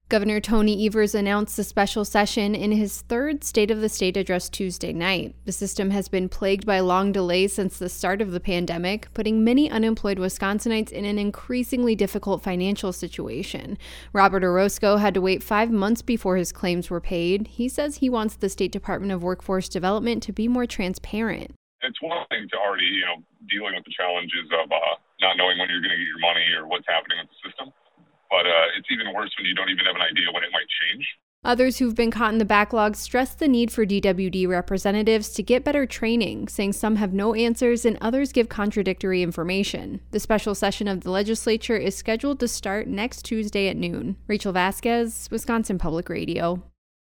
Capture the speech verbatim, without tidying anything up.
Governor Tony Evers announced the special session in his third State of the State address Tuesday night. The system has been plagued by long delays since the start of the pandemic, putting many unemployed Wisconsinites in an increasingly difficult financial situation. Robert Orozco had to wait five months before his claims were paid. He says he wants the State Department of Workforce Development to be more transparent. It's one thing to already, you know, dealing with the challenges of uh, not knowing when you're going to get your money or what's happening with the system. But uh, it's even worse when you don't even have an idea when it might change. Others who've been caught in the backlog stress the need for D W D representatives to get better training, saying some have no answers and others give contradictory information. The special session of the legislature is scheduled to start next Tuesday at noon. Rachel Vasquez, Wisconsin Public Radio.